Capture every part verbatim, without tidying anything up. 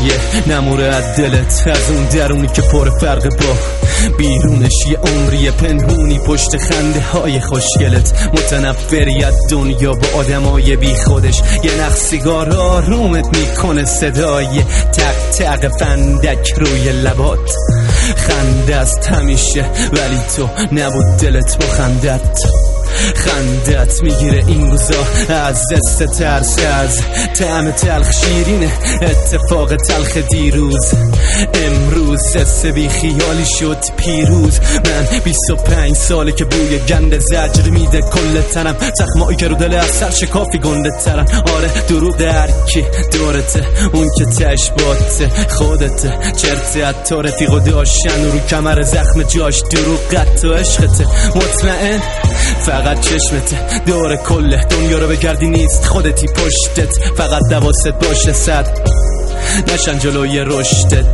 یه نموره از دلت، از اون درونی که پر فرق با بیرونش، یه عمری پنهونی پشت خنده های خوشگلت، متنفری از دنیا با آدمای بی خودش، یه نخ سیگار آرومت میکنه صدای تق تق فندک روی لبات، خنده است همیشه ولی تو نبود دلت با خندت، خندت میگیره این روزا از دست ترس، از طعم تلخ شیرینه اتفاق تلخ دیروز، امروز دست بی خیالی شد پیروز، من بیست و پنج ساله که بوی گند زجر میده کل تنم، زخمایی که رو دل از سر شکافی گنده ترن، آره دروغ هرکی دورته، اون که تش باته خودته، چرته حتی رفیق و داشتن رو کمر زخم جاش، دروغ قد و عشقته، مطمئن فقط چشمته، دور کل دنیا رو بگردی نیست خودتی پشتت، فقط دواست باشه صد نشن جلوی رشدت.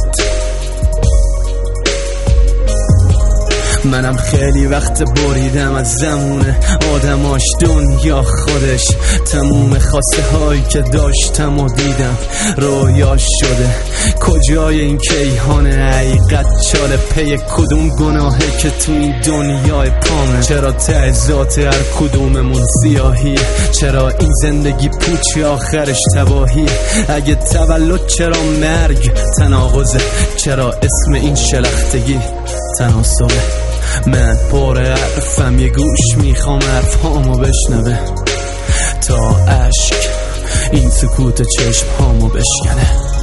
منم خیلی وقت بریدم از زمونه آدماش، دنیا خودش، تموم خواسته هایی که داشتم و دیدم رویاش شده، کجای این کیهان حقیقت چاله، پی کدوم گناهه که تو این دنیای پامه، چرا ته ذات هر کدوممون سیاهیه، چرا این زندگی پوچی آخرش تباهیه، اگه تولد چرا مرگ تناقضه، چرا اسم این شلختگی تناسبه، من پر حرفم یه گوش میخوام حرفامو بشنوه تا عشق این سکوت چشم هامو بشکنه.